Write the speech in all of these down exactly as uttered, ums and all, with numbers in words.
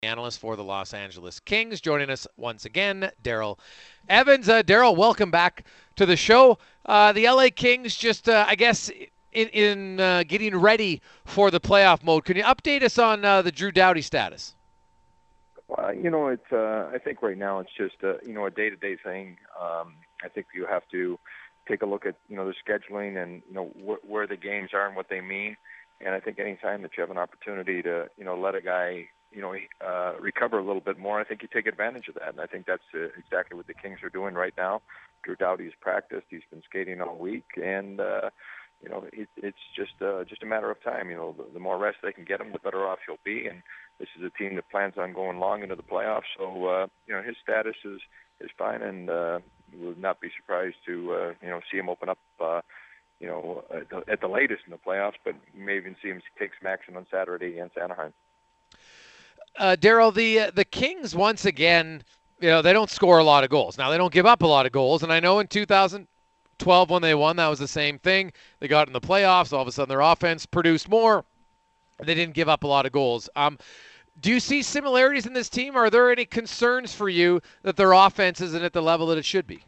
Analyst for the Los Angeles Kings. Joining us once again, Daryl Evans. Uh, Daryl, welcome back to the show. Uh, the L A Kings just, uh, I guess, in, in uh, getting ready for the playoff mode. Can you update us on uh, the Drew Doughty status? Well, you know, it's. Uh, I think right now it's just a, you know, a day-to-day thing. Um, I think you have to take a look at, you know, the scheduling and, you know, wh- where the games are and what they mean. And I think any time that you have an opportunity to, you know, let a guy, you know, uh, recover a little bit more, I think you take advantage of that. And I think that's uh, exactly what the Kings are doing right now. Drew Doughty's practiced. He's been skating all week. And, uh, you know, it, it's just uh, just a matter of time. You know, the, the more rest they can get him, the better off he'll be. And this is a team that plans on going long into the playoffs. So, uh, you know, his status is, is fine. And uh, would not be surprised to, uh, you know, see him open up, uh, you know, at the, at the latest in the playoffs. But you may even see him take some action on Saturday against Anaheim. Uh, Daryl, the uh, the Kings once again, you know, they don't score a lot of goals. Now they don't give up a lot of goals, and I know in two thousand twelve when they won, that was the same thing. They got in the playoffs. All of a sudden, their offense produced more. They didn't give up a lot of goals. Um, do you see similarities in this team? Are there any concerns for you that their offense isn't at the level that it should be?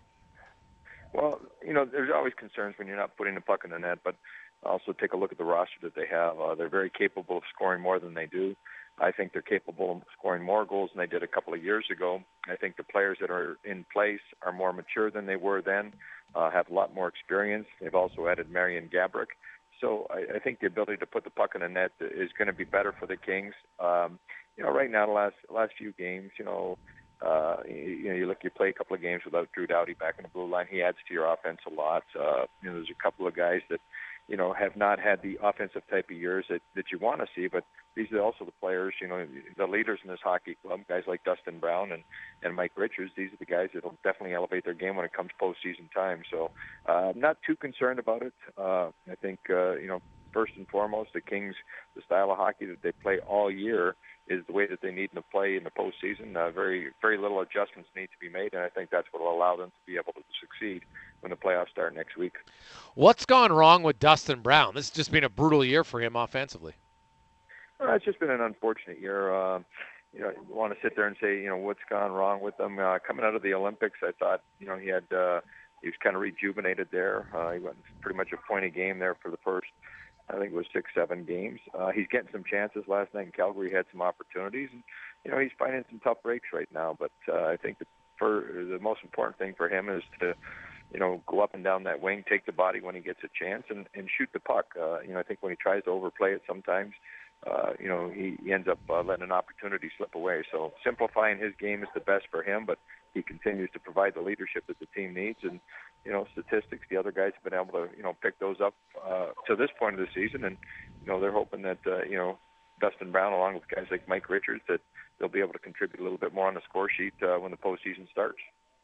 Well, you know, there's always concerns when you're not putting the puck in the net, but also take a look at the roster that they have. Uh, they're very capable of scoring more than they do. I think they're capable of scoring more goals than they did a couple of years ago. I think the players that are in place are more mature than they were then, uh, have a lot more experience. They've also added Marian Gaborik. So I, I think the ability to put the puck in the net is going to be better for the Kings. Um, you know, right now, the last last few games, you know, uh, you, you know, you look, you play a couple of games without Drew Doughty back in the blue line. He adds to your offense a lot. Uh, you know, there's a couple of guys that, you know, have not had the offensive type of years that, that you want to see, but these are also the players, you know, the leaders in this hockey club, guys like Dustin Brown and, and Mike Richards. These are the guys that will definitely elevate their game when it comes postseason time. So uh, I'm not too concerned about it. Uh, I think, uh, you know, first and foremost, the Kings, the style of hockey that they play all year is the way that they need to play in the postseason. Uh, very, very little adjustments need to be made, and I think that's what will allow them to be able to succeed when the playoffs start next week. What's gone wrong with Dustin Brown? This has just been a brutal year for him offensively. Well, it's just been an unfortunate year. Uh, you know, you want to sit there and say, you know, what's gone wrong with him. Uh, coming out of the Olympics, I thought, you know, he had uh, he was kind of rejuvenated there. Uh, he went pretty much a point a game there for the first, I think it was six, seven games. Uh, he's getting some chances. Last night in Calgary, he had some opportunities. And, you know, he's finding some tough breaks right now. But uh, I think the, for, the most important thing for him is to, you know, go up and down that wing, take the body when he gets a chance, and, and shoot the puck. Uh, you know, I think when he tries to overplay it sometimes, uh, you know, he, he ends up uh, letting an opportunity slip away. So simplifying his game is the best for him, but he continues to provide the leadership that the team needs. And, you know, statistics, the other guys have been able to, you know, pick those up uh, to this point of the season. And, you know, they're hoping that, uh, you know, Dustin Brown, along with guys like Mike Richards, that they'll be able to contribute a little bit more on the score sheet uh, when the postseason starts.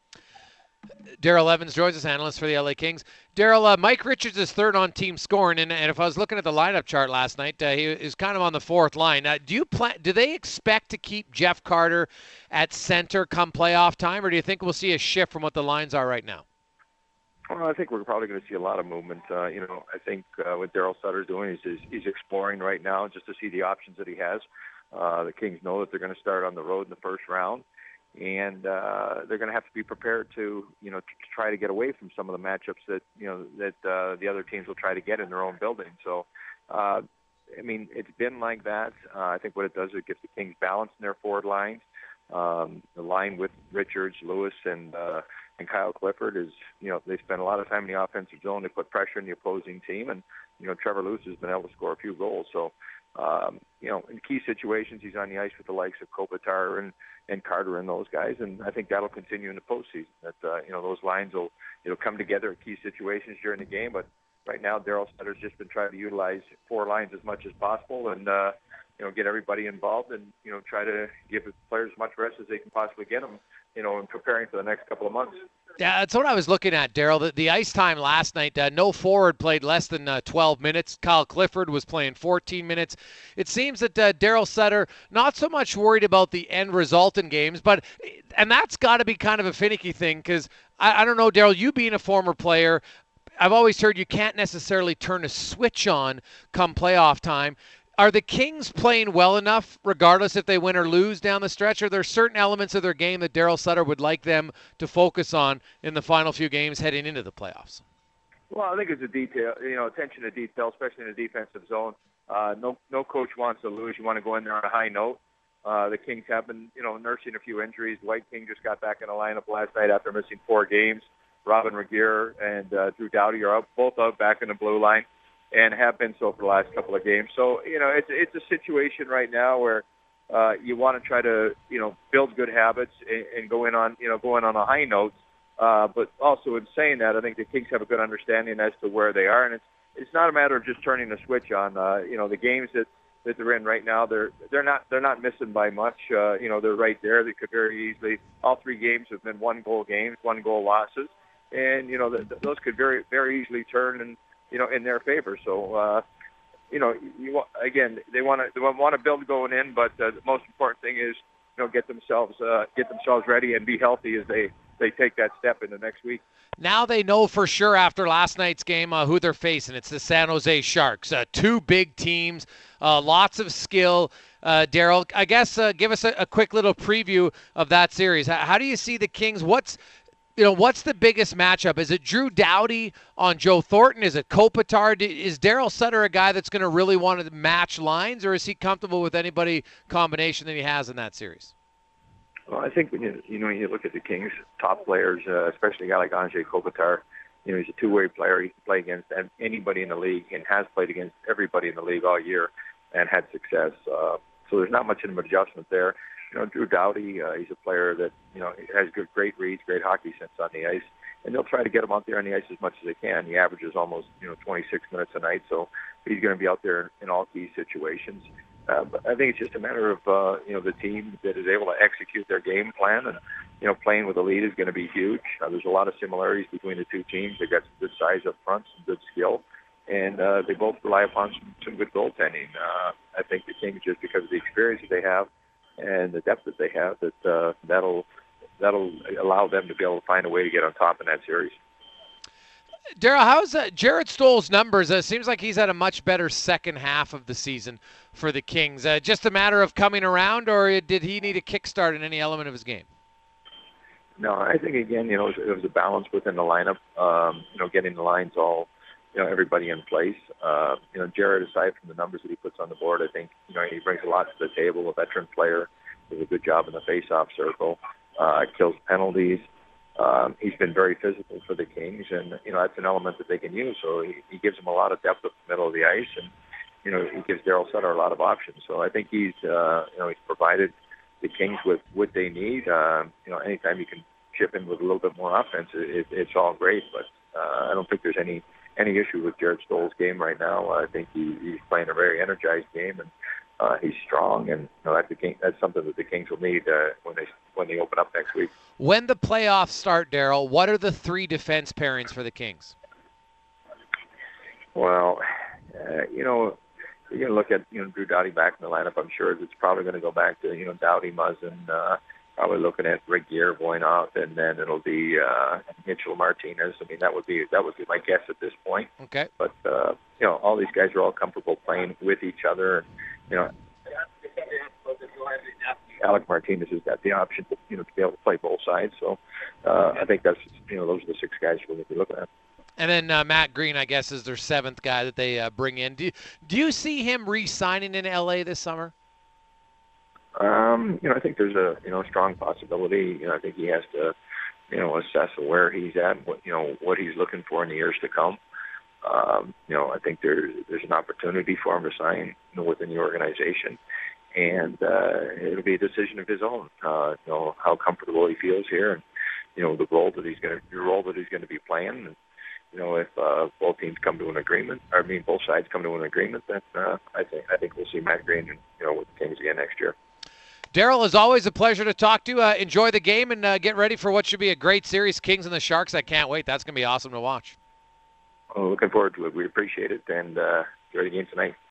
Daryl Evans joins us, analyst for the L A Kings. Daryl, uh, Mike Richards is third on team scoring, and, and if I was looking at the lineup chart last night, uh, he is kind of on the fourth line. Uh, do you plan? Do they expect to keep Jeff Carter at center come playoff time, or do you think we'll see a shift from what the lines are right now? Well, I think we're probably going to see a lot of movement. Uh, you know, I think uh, what Daryl Sutter's doing is, is he's exploring right now just to see the options that he has. Uh, the Kings know that they're going to start on the road in the first round. And uh, they're going to have to be prepared to, you know, to try to get away from some of the matchups that, you know, that uh, the other teams will try to get in their own building. So, uh, I mean, it's been like that. Uh, I think what it does is it gives the Kings balance in their forward lines. Um, the line with Richards, Lewis, and uh, and Kyle Clifford is, you know, they spend a lot of time in the offensive zone. They put pressure on the opposing team, and you know, Trevor Lewis has been able to score a few goals. So, um, you know, in key situations, he's on the ice with the likes of Kopitar and and Carter and those guys, and I think that'll continue in the postseason. That uh, you know, those lines will it'll come together at key situations during the game. But right now, Daryl Sutter's just been trying to utilize four lines as much as possible, and uh, you know, get everybody involved, and you know, try to give the players as much rest as they can possibly get them. You know, in preparing for the next couple of months. Yeah, that's what I was looking at, Daryl. The, the ice time last night, uh, no forward played less than uh, twelve minutes. Kyle Clifford was playing fourteen minutes. It seems that uh, Daryl Sutter, not so much worried about the end result in games, but, and that's got to be kind of a finicky thing, because I, I don't know, Daryl, you being a former player, I've always heard you can't necessarily turn a switch on come playoff time. Are the Kings playing well enough, regardless if they win or lose down the stretch? Are there certain elements of their game that Daryl Sutter would like them to focus on in the final few games heading into the playoffs? Well, I think it's a detail, you know, attention to detail, especially in the defensive zone. Uh, no, no coach wants to lose. You want to go in there on a high note. Uh, the Kings have been, you know, nursing a few injuries. Dwight King just got back in the lineup last night after missing four games. Robin Regehr and uh, Drew Doughty are out, both out back in the blue line, and have been so for the last couple of games. So, you know, it's it's a situation right now where uh, you want to try to, you know, build good habits and, and go in on, you know, go in on a high note. Uh, but also in saying that, I think the Kings have a good understanding as to where they are, and it's it's not a matter of just turning the switch on. Uh, you know, the games that, that they're in right now, they're they're not they're not missing by much. Uh, you know, they're right there. They could very easily. All three games have been one goal games, one goal losses, and you know the, the, those could very very easily turn and you know in their favor. So. Uh, You know, you want, again, they want to they want to build going in, but uh, the most important thing is, you know, get themselves uh, get themselves ready and be healthy as they, they take that step into next week. Now they know for sure after last night's game uh, who they're facing. It's the San Jose Sharks. Uh, two big teams, uh, lots of skill. Uh, Daryl, I guess uh, give us a, a quick little preview of that series. How, how do you see the Kings? What's You know, what's the biggest matchup? Is it Drew Doughty on Joe Thornton? Is it Kopitar? Is Daryl Sutter a guy that's going to really want to match lines, or is he comfortable with anybody combination that he has in that series? Well, I think when you you know you look at the Kings' top players, uh, especially a guy like Anze Kopitar, you know he's a two-way player. He can play against anybody in the league and has played against everybody in the league all year and had success. Uh, so there's not much of an adjustment there. You know, Drew Doughty, uh, he's a player that, you know, has good, great reads, great hockey sense on the ice, and they'll try to get him out there on the ice as much as they can. He averages almost, you know, twenty-six minutes a night, so he's going to be out there in all key situations. Uh, but I think it's just a matter of, uh, you know, the team that is able to execute their game plan, and, you know, playing with a lead is going to be huge. Uh, there's a lot of similarities between the two teams. They've got some good size up front, some good skill, and uh, they both rely upon some, some good goaltending. Uh, I think the Kings, just because of the experience that they have, and the depth that they have, that uh, that'll that'll allow them to be able to find a way to get on top in that series. Daryl, how's uh, Jarrett Stoll's numbers? It uh, seems like he's had a much better second half of the season for the Kings. Uh, just a matter of coming around, or did he need a kickstart in any element of his game? No, I think again, you know, it was, it was a balance within the lineup. Um, you know, getting the lines all, you know, everybody in place. Uh, you know, Jarrett, aside from the numbers that he puts on the board, I think, you know, he brings a lot to the table. A veteran player, does a good job in the face-off circle, uh, kills penalties. Um, he's been very physical for the Kings, and, you know, that's an element that they can use. So he, he gives them a lot of depth up the middle of the ice, and, you know, he gives Daryl Sutter a lot of options. So I think he's, uh, you know, he's provided the Kings with what they need. Uh, you know, anytime you can chip in with a little bit more offense, it, it's all great. But uh, I don't think there's any any issue with Jarrett Stoll's game right now. I think he, he's playing a very energized game, and uh, he's strong, and you know, that's, the King, that's something that the Kings will need uh, when they when they open up next week. When the playoffs start, Daryl, what are the three defense pairings for the Kings? Well, uh, you know, you're going to look at you know Drew Doughty back in the lineup. I'm sure it's probably going to go back to you know Doughty, Muzzin, uh, probably looking at Regehr going out, and then it'll be uh, Mitchell Martinez. I mean, that would be that would be my guess at this point. Okay. But uh, you know, all these guys are all comfortable playing with each other. And, you know, Alec Martinez has got the option to you know to be able to play both sides. So uh, I think that's you know those are the six guys we're going to be looking at. And then uh, Matt Green, I guess, is their seventh guy that they uh, bring in. Do you, do you see him re-signing in L A this summer? Um, you know, I think there's a you know strong possibility. You know, I think he has to, you know, assess where he's at, what you know, what he's looking for in the years to come. Um, you know, I think there's there's an opportunity for him to sign, you know, within the organization, and uh, it'll be a decision of his own. Uh, you know, how comfortable he feels here, and you know, the role that he's going to the role that he's going to be playing. And, you know, if uh, both teams come to an agreement, or I mean, both sides come to an agreement, then uh, I think I think we'll see Matt Green, you know, with the Kings again next year. Daryl, as always, a pleasure to talk to. Uh, enjoy the game and uh, get ready for what should be a great series, Kings and the Sharks. I can't wait. That's going to be awesome to watch. Well, looking forward to it. We appreciate it, and uh, enjoy the game tonight.